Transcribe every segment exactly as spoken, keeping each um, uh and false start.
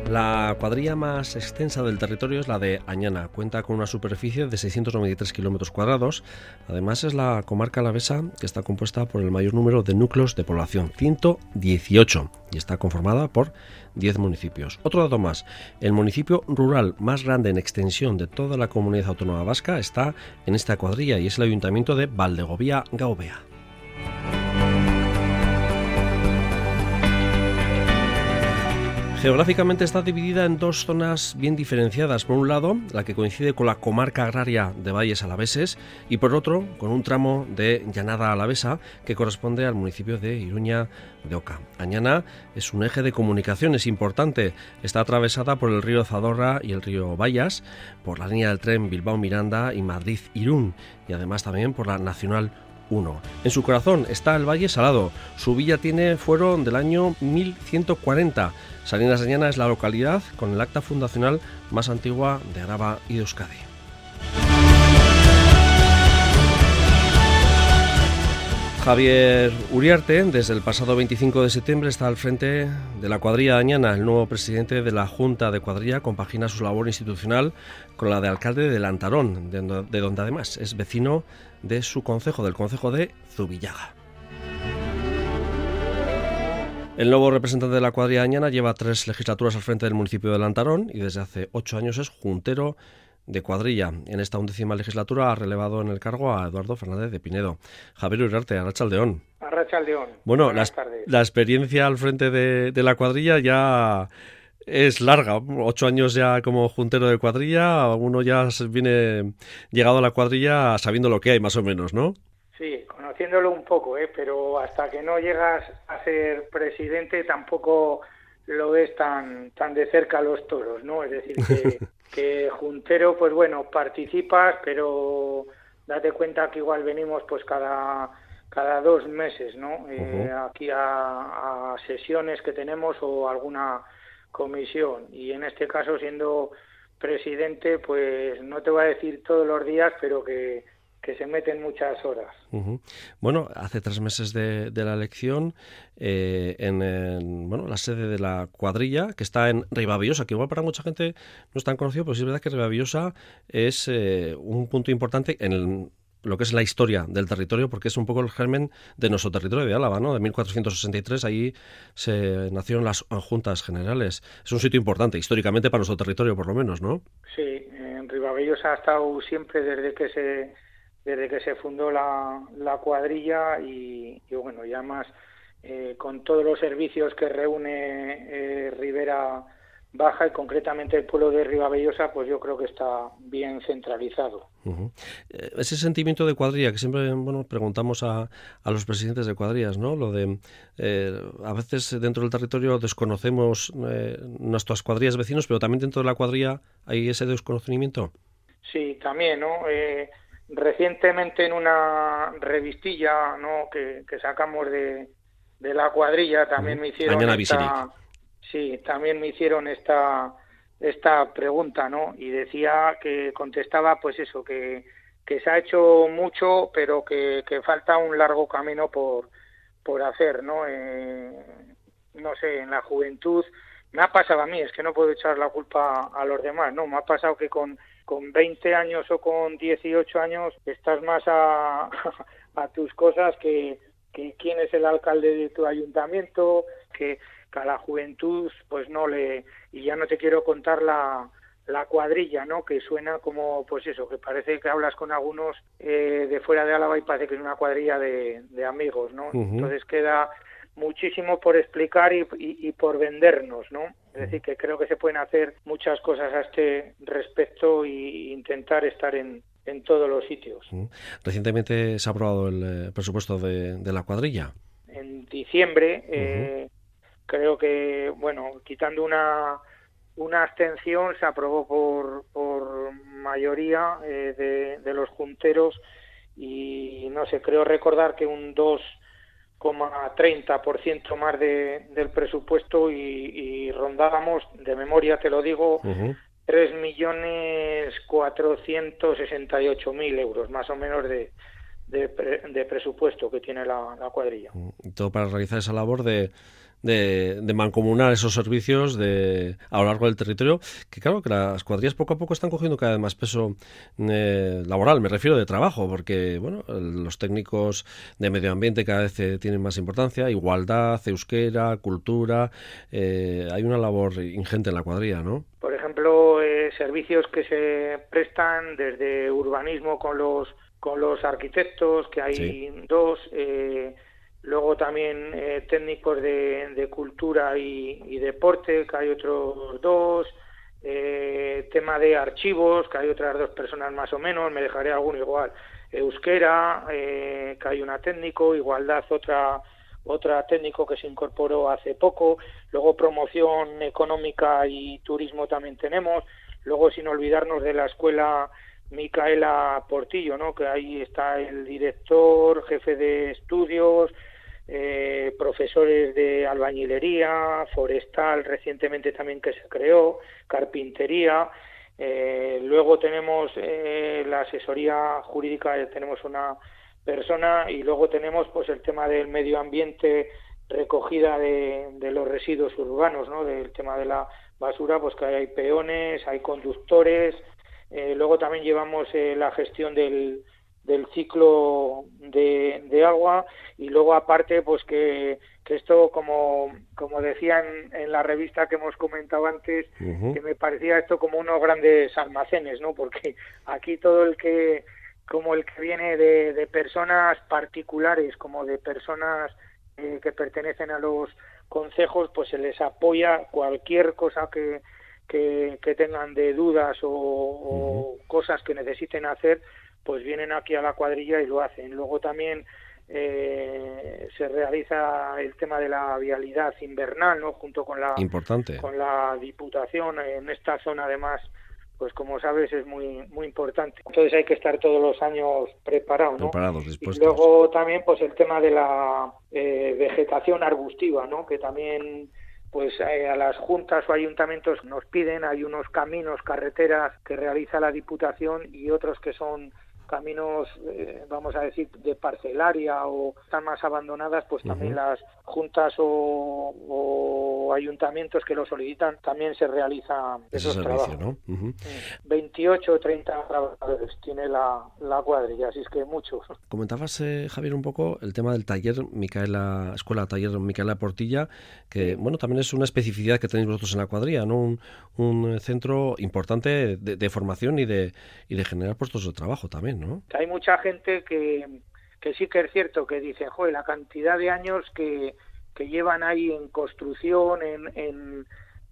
La cuadrilla más extensa del territorio es la de Añana. Cuenta con una superficie de seiscientos noventa y tres kilómetros cuadrados. Además, es la comarca alavesa que está compuesta por el mayor número de núcleos de población, ciento dieciocho, y está conformada por diez municipios. Otro dato más: el municipio rural más grande en extensión de toda la comunidad autónoma vasca está en esta cuadrilla y es el ayuntamiento de Valdegovía-Gaubea. Geográficamente está dividida en dos zonas bien diferenciadas. Por un lado, la que coincide con la comarca agraria de Valles Alaveses, y por otro, con un tramo de llanada alavesa que corresponde al municipio de Iruña de Oca. Añana es un eje de comunicaciones importante. Está atravesada por el río Zadorra y el río Bayas, por la línea del tren Bilbao-Miranda y Madrid-Irún, y además también por la Nacional uno. En su corazón está el Valle Salado. Su villa tiene fuero del año mil ciento cuarenta. Salinas de Añana es la localidad con el acta fundacional más antigua de Araba y de Euskadi. Javier Uriarte, desde el pasado veinticinco de septiembre, está al frente de la cuadrilla de Añana. El nuevo presidente de la Junta de Cuadrilla compagina su labor institucional con la de alcalde de Lantarón, de donde además es vecino de su concejo, del concejo de Zubillaga. El nuevo representante de la cuadrilla de Añana lleva tres legislaturas al frente del municipio de Lantarón y desde hace ocho años es juntero de cuadrilla. En esta undécima legislatura ha relevado en el cargo a Eduardo Fernández de Pinedo. Javier Uriarte, Arratsaldeón. Arratsaldeón. Bueno, la, la experiencia al frente de, de la cuadrilla ya es larga. Ocho años ya como juntero de cuadrilla, uno ya viene llegado a la cuadrilla sabiendo lo que hay, más o menos, ¿no? Sí, conociéndolo un poco, ¿eh? Pero hasta que no llegas a ser presidente tampoco lo ves tan tan de cerca los toros, ¿no? Es decir, que, que juntero, pues bueno, participas, pero date cuenta que igual venimos pues cada cada dos meses, ¿no? Eh, uh-huh. Aquí a, a sesiones que tenemos o alguna comisión, y en este caso, siendo presidente, pues no te voy a decir todos los días, pero que que se meten muchas horas. Uh-huh. Bueno, hace tres meses de, de la elección, eh, en, en bueno, la sede de la cuadrilla, que está en Ribavillosa, que igual para mucha gente no es tan conocido, pero sí es verdad que Ribavillosa es eh, un punto importante en el, lo que es la historia del territorio, porque es un poco el germen de nuestro territorio de Álava, ¿no? De mil cuatrocientos sesenta y tres, ahí se nacieron las Juntas Generales. Es un sitio importante, históricamente, para nuestro territorio, por lo menos, ¿no? Sí, en Ribavillosa ha estado siempre desde que se desde que se fundó la, la cuadrilla y, y bueno, y además eh, con todos los servicios que reúne eh, Ribera Baja y concretamente el pueblo de Ribavillosa, pues yo creo que está bien centralizado. Uh-huh. Ese sentimiento de cuadrilla que siempre, bueno, preguntamos a, a los presidentes de cuadrillas, ¿no? Lo de eh, a veces dentro del territorio desconocemos eh, nuestras cuadrillas vecinos, pero también dentro de la cuadrilla hay ese desconocimiento. Sí, también, ¿no? Eh, Recientemente en una revistilla, ¿no?, que, que sacamos de, de la cuadrilla también uh-huh. me hicieron Añana esta, sí, también me hicieron esta esta pregunta, ¿no? Y decía que contestaba pues eso, que, que se ha hecho mucho, pero que, que falta un largo camino por por hacer, ¿no? Eh, no sé, en la juventud me ha pasado a mí, es que no puedo echar la culpa a los demás, ¿no? Me ha pasado que con con veinte años o con dieciocho años estás más a, a tus cosas que, que quién es el alcalde de tu ayuntamiento, que, que a la juventud pues no le... Y ya no te quiero contar la, la cuadrilla, ¿no? Que suena como, pues eso, que parece que hablas con algunos eh, de fuera de Álava y parece que es una cuadrilla de, de amigos, ¿no? Uh-huh. Entonces queda muchísimo por explicar y, y, y por vendernos, ¿no? Es decir, que creo que se pueden hacer muchas cosas a este respecto e intentar estar en, en todos los sitios. Recientemente se ha aprobado el eh, presupuesto de, de la cuadrilla. En diciembre, eh, uh-huh. creo que, bueno, quitando una una abstención, se aprobó por, por mayoría eh, de, de los junteros y, no sé, creo recordar que un dos coma treinta por ciento más de, del presupuesto y, y rondábamos, de memoria te lo digo, uh-huh. tres millones cuatrocientos sesenta y ocho mil euros, más o menos de, de, pre, de presupuesto que tiene la, la cuadrilla. Y todo para realizar esa labor de, de, de mancomunar esos servicios de, a lo largo del territorio, que claro, que las cuadrillas poco a poco están cogiendo cada vez más peso eh, laboral, me refiero de trabajo, porque bueno, los técnicos de medio ambiente cada vez eh, tienen más importancia, igualdad, euskera, cultura, eh, hay una labor ingente en la cuadrilla, ¿no? Por ejemplo, eh, servicios que se prestan desde urbanismo con los con los arquitectos, que hay sí. dos, eh, luego también eh, técnicos de, de cultura y, y deporte, que hay otros dos, eh, tema de archivos, que hay otras dos personas más o menos, me dejaré alguno igual, euskera, eh, que hay una técnico, igualdad otra otra técnico que se incorporó hace poco, luego promoción económica y turismo también tenemos, luego sin olvidarnos de la escuela Micaela Portillo, ¿no? Que ahí está el director, jefe de estudios, eh, profesores de albañilería, forestal recientemente también que se creó, carpintería, eh, luego tenemos eh, la asesoría jurídica, tenemos una persona y luego tenemos pues el tema del medio ambiente, recogida de, de los residuos urbanos, ¿no? Del tema de la basura, pues que hay peones, hay conductores, eh, luego también llevamos eh, la gestión del, del ciclo de, de agua y luego aparte pues que, que esto como, como decía en, en la revista que hemos comentado antes, uh-huh. que me parecía esto como unos grandes almacenes, ¿no? Porque aquí todo el que como el que viene de, de personas particulares, como de personas eh, que pertenecen a los concejos, pues se les apoya cualquier cosa que, que, que tengan de dudas o, uh-huh. o cosas que necesiten hacer, pues vienen aquí a la cuadrilla y lo hacen. Luego también eh, se realiza el tema de la vialidad invernal, ¿no? Junto con la, Importante. con la Diputación en esta zona, además, pues como sabes es muy muy importante. Entonces hay que estar todos los años preparados, ¿no? Preparados, dispuestos. Y luego también pues el tema de la eh, vegetación arbustiva, ¿no? Que también pues eh, a las juntas o ayuntamientos nos piden, hay unos caminos, carreteras que realiza la Diputación y otros que son caminos, eh, vamos a decir, de parcelaria o están más abandonadas, pues también uh-huh. las juntas o, o ayuntamientos que lo solicitan, también se realizan esos Ese trabajos. servicio, ¿no? Uh-huh. veintiocho o treinta trabajadores tiene la, la cuadrilla, así es que muchos. Comentabas, eh, Javier, un poco el tema del taller Micaela, Escuela Taller Micaela Portilla, que, sí. bueno, también es una especificidad que tenéis vosotros en la cuadrilla, ¿no? Un, un centro importante de, de formación y de, y de generar puestos de trabajo también, ¿no? Hay mucha gente que, que sí que es cierto que dice, joder, la cantidad de años que, que llevan ahí en construcción, en, en,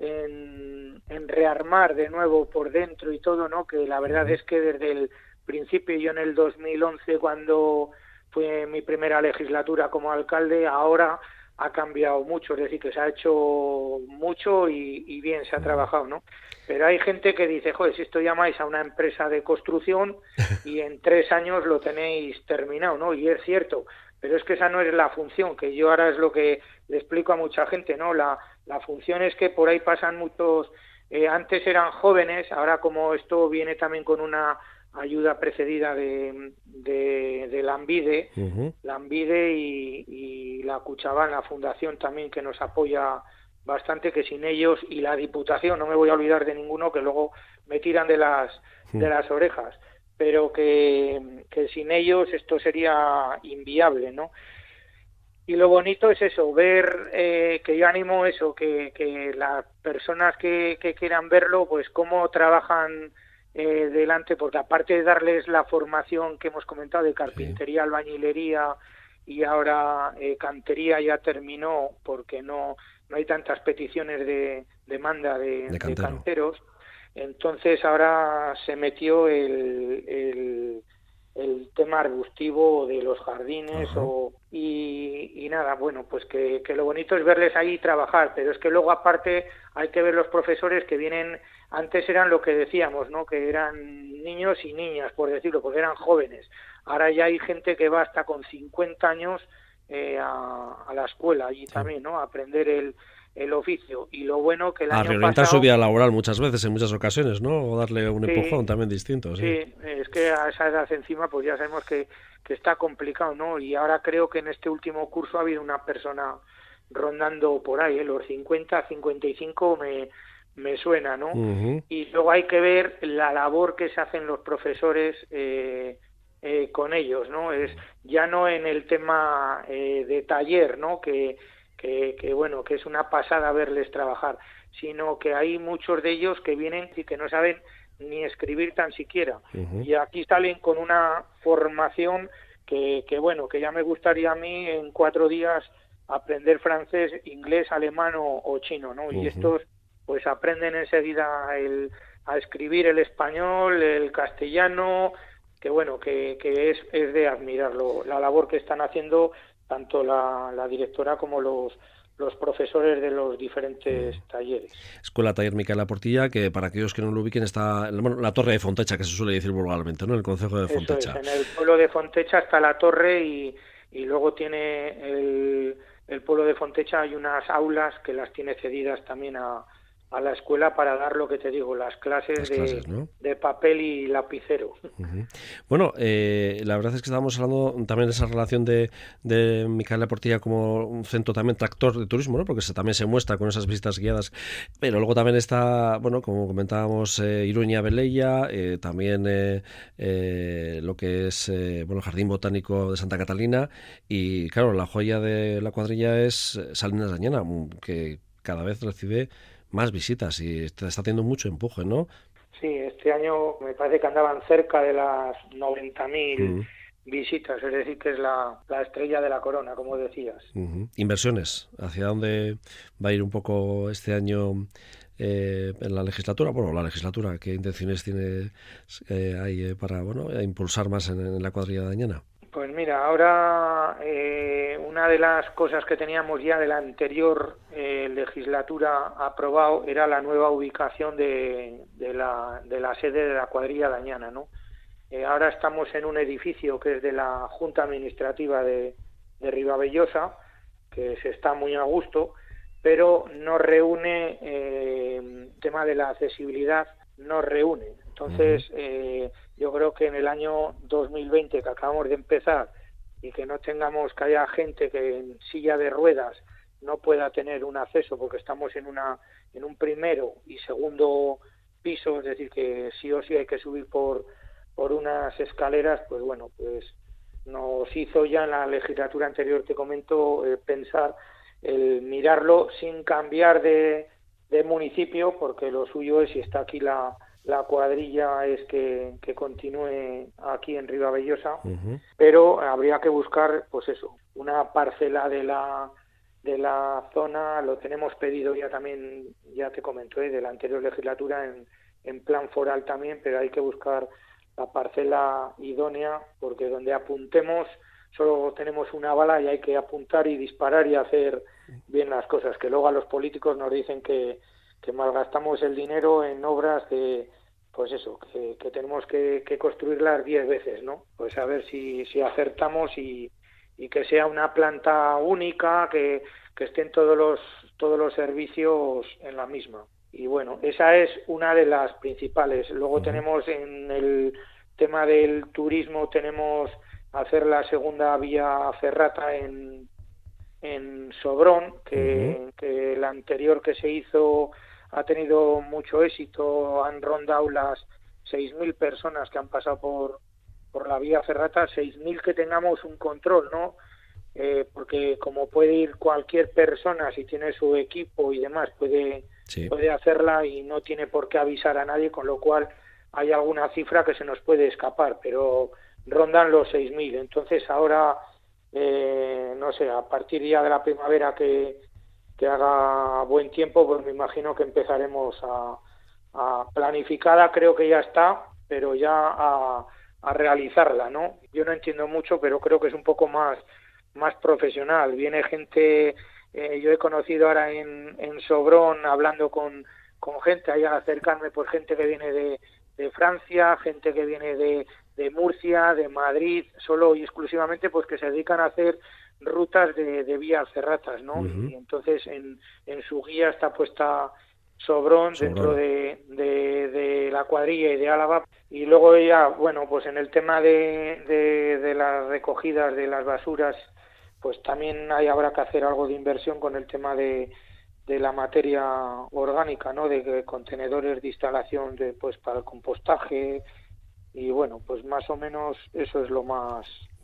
en, en rearmar de nuevo por dentro y todo, ¿no? Que la verdad uh-huh. es que desde el principio, yo en el dos mil once, cuando fue mi primera legislatura como alcalde, ahora ha cambiado mucho, es decir, que se ha hecho mucho y, y bien se ha trabajado, ¿no? Pero hay gente que dice, joder, si esto llamáis a una empresa de construcción y en tres años lo tenéis terminado, ¿no? Y es cierto, pero es que esa no es la función, que yo ahora es lo que le explico a mucha gente, ¿no? La, la función es que por ahí pasan muchos, eh, antes eran jóvenes, ahora como esto viene también con una ayuda precedida de, de, de Lambide, uh-huh. Lambide y, y la Cuchabán, la fundación también que nos apoya bastante, que sin ellos y la Diputación, no me voy a olvidar de ninguno, que luego me tiran de las uh-huh. de las orejas, pero que, que sin ellos esto sería inviable, ¿no? Y lo bonito es eso, ver, eh, que yo animo eso, que, que las personas que, que quieran verlo, pues cómo trabajan Eh, delante, porque aparte de darles la formación que hemos comentado de carpintería, sí. albañilería y ahora eh, cantería ya terminó porque no no hay tantas peticiones de demanda de, de, de canteros, entonces ahora se metió el, el, el tema arbustivo de los jardines o, y, y nada, bueno, pues que, que lo bonito es verles ahí trabajar, pero es que luego aparte hay que ver los profesores que vienen. Antes eran lo que decíamos, ¿no? Que eran niños y niñas, por decirlo, porque eran jóvenes. Ahora ya hay gente que va hasta con cincuenta años eh, a, a la escuela allí sí. también, ¿no? A aprender el, el oficio. Y lo bueno que el a año reorientar pasado... su vida laboral muchas veces, en muchas ocasiones, ¿no? O darle un sí, empujón también distinto. Sí. sí, es que a esa edad encima pues ya sabemos que, que está complicado, ¿no? Y ahora creo que en este último curso ha habido una persona rondando por ahí, ¿eh? Los cincuenta, cincuenta y cinco me, me suena, ¿no? Uh-huh. Y luego hay que ver la labor que se hacen los profesores eh, eh, con ellos, ¿no? Es ya no en el tema eh, de taller, ¿no? Que, que, que, bueno, que es una pasada verles trabajar, sino que hay muchos de ellos que vienen y que no saben ni escribir tan siquiera. Uh-huh. Y aquí salen con una formación que, que, bueno, que ya me gustaría a mí en cuatro días aprender francés, inglés, alemán o, o chino, ¿no? Uh-huh. Y estos pues aprenden enseguida el, a escribir el español, el castellano, que bueno, que, que es, es de admirarlo, la labor que están haciendo tanto la, la directora como los los profesores de los diferentes mm. talleres. Escuela Taller Micaela Portilla, que para aquellos que no lo ubiquen está bueno, la Torre de Fontecha, que se suele decir vulgarmente, ¿no? En el concejo de Fontecha. Eso es, en el pueblo de Fontecha está la torre y, y luego tiene el, el pueblo de Fontecha, hay unas aulas que las tiene cedidas también a, a la escuela para dar lo que te digo, las clases, las clases de, ¿no? de papel y lapicero. Uh-huh. Bueno, eh, la verdad es que estábamos hablando también de esa relación de, de Micaela Portilla como un centro también tractor de turismo, ¿no? Porque se, también se muestra con esas visitas guiadas, pero luego también está, bueno, como comentábamos, eh, Iruña Beleya, eh, también eh, eh, lo que es eh, bueno, el Jardín Botánico de Santa Catalina y claro, la joya de la cuadrilla es Salinas de Añana, que cada vez recibe más visitas y está teniendo mucho empuje, ¿no? Sí, este año me parece que andaban cerca de las noventa mil uh-huh. visitas, es decir, que es la, la estrella de la corona, como decías. Uh-huh. Inversiones, ¿hacia dónde va a ir un poco este año eh, en la legislatura? Bueno, la legislatura, ¿qué intenciones tiene eh, hay eh, para bueno, impulsar más en, en la cuadrilla de Añana? Pues mira, ahora eh, una de las cosas que teníamos ya de la anterior eh, legislatura aprobado era la nueva ubicación de, de, la, de la sede de la cuadrilla de Añana, ¿no? Eh, ahora estamos en un edificio que es de la Junta Administrativa de, de Ribavellosa, que se está muy a gusto, pero no reúne eh, el tema de la accesibilidad, no reúne. Entonces, eh, yo creo que en el año dos mil veinte, que acabamos de empezar, y que no tengamos, que haya gente que en silla de ruedas no pueda tener un acceso, porque estamos en una en un primero y segundo piso, es decir, que sí o sí hay que subir por, por unas escaleras, pues bueno, pues nos hizo ya en la legislatura anterior, te comento, eh, pensar el mirarlo sin cambiar de, de municipio, porque lo suyo es, si está aquí la La cuadrilla es que, que continúe aquí en Ribavellosa, uh-huh. pero habría que buscar, pues eso, una parcela de la de la zona, lo tenemos pedido ya también, ya te comento, ¿eh? de la anterior legislatura en, en plan foral también, pero hay que buscar la parcela idónea, porque donde apuntemos solo tenemos una bala y hay que apuntar y disparar y hacer bien las cosas, que luego a los políticos nos dicen que que malgastamos el dinero en obras de, pues eso, que, que tenemos que, que construirlas diez veces, ¿no? Pues a ver si, si acertamos y, y que sea una planta única, que, que estén todos los, todos los servicios en la misma. Y bueno, esa es una de las principales. Luego uh-huh. tenemos en el tema del turismo, tenemos hacer la segunda vía ferrata en en Sobrón, que, uh-huh. que la anterior que se hizo ha tenido mucho éxito, han rondado las seis mil personas que han pasado por, por la vía ferrata, seis mil que tengamos un control, ¿no? Eh, porque como puede ir cualquier persona, si tiene su equipo y demás, puede, sí. puede hacerla y no tiene por qué avisar a nadie, con lo cual hay alguna cifra que se nos puede escapar, pero rondan los seis mil. Entonces ahora... Eh, no sé, a partir ya de la primavera que, que haga buen tiempo, pues me imagino que empezaremos a, a planificada, creo que ya está, pero ya a, a realizarla, ¿no? Yo no entiendo mucho, pero creo que es un poco más, más profesional. Viene gente, eh, yo he conocido ahora en, en Sobrón, hablando con, con gente, ahí al acercarme, pues gente que viene de, de Francia, gente que viene de de Murcia, de Madrid, solo y exclusivamente pues que se dedican a hacer rutas de, de vías ferratas, ¿no? Uh-huh. Y entonces en, en su guía está puesta Sobrón, Sobrón. dentro de, de, de la cuadrilla y de Álava, y luego ya, bueno, pues en el tema de, de, de las recogidas de las basuras pues también ahí habrá que hacer algo de inversión con el tema de, de la materia orgánica, ¿no? De, de contenedores de instalación de, pues para el compostaje, y bueno, pues más o menos eso es lo más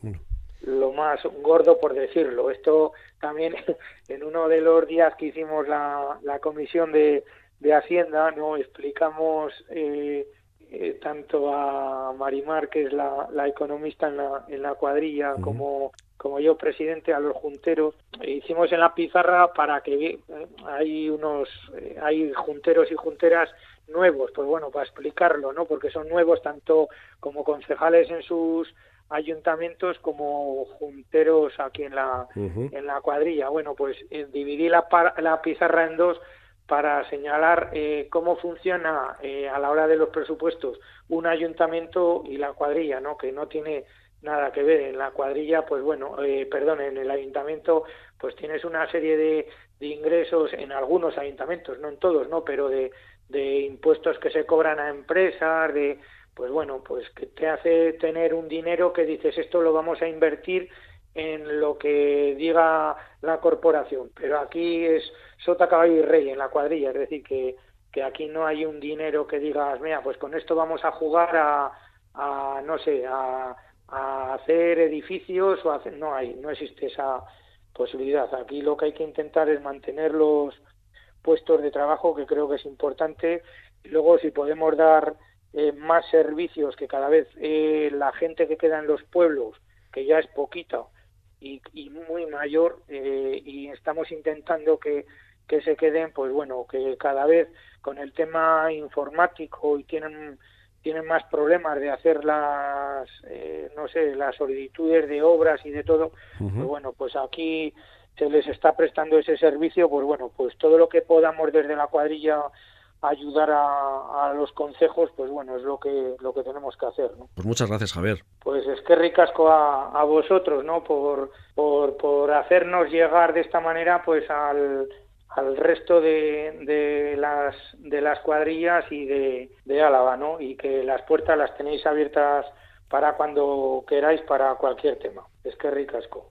lo más gordo, por decirlo. Esto también en uno de los días que hicimos la, la comisión de, de Hacienda, no explicamos eh, eh, tanto a Marimar, que es la, la economista en la, en la cuadrilla, uh-huh. como como yo, presidente, a los junteros. Hicimos en la pizarra para que eh, hay unos eh, hay junteros y junteras nuevos, pues bueno, para explicarlo, ¿no? Porque son nuevos tanto como concejales en sus ayuntamientos como junteros aquí en la uh-huh. en la cuadrilla. Bueno, pues eh, dividí la, la pizarra en dos para señalar eh, cómo funciona eh, a la hora de los presupuestos un ayuntamiento y la cuadrilla, ¿no? Que no tiene nada que ver. En la cuadrilla, pues bueno, eh, perdón, en el ayuntamiento, pues tienes una serie de, de ingresos en algunos ayuntamentos, no en todos, ¿no? Pero de, de impuestos que se cobran a empresas, de, pues bueno, pues que te hace tener un dinero que dices, esto lo vamos a invertir en lo que diga la corporación. Pero aquí es sota, caballo y rey en la cuadrilla, es decir, que, que aquí no hay un dinero que digas, mira, pues con esto vamos a jugar a, a no sé, a a hacer edificios o a hacer... no hay, no existe esa posibilidad. Aquí lo que hay que intentar es mantener los puestos de trabajo, que creo que es importante. Y luego, si podemos dar eh, más servicios, que cada vez eh, la gente que queda en los pueblos, que ya es poquita y, y muy mayor, eh, y estamos intentando que, que se queden, pues bueno, que cada vez con el tema informático y tienen tienen más problemas de hacer las, eh, no sé, las solicitudes de obras y de todo, uh-huh. pues bueno, pues aquí se les está prestando ese servicio, pues bueno, pues todo lo que podamos desde la cuadrilla ayudar a, a los concejos, pues bueno, es lo que lo que tenemos que hacer, ¿no? Pues muchas gracias, Javier. Pues es que ricasco a, a vosotros, ¿no? Por, por, por hacernos llegar de esta manera, pues al al resto de, de las de las cuadrillas y de, de Álava, ¿no? Y que las puertas las tenéis abiertas para cuando queráis, para cualquier tema. Es que ricasco.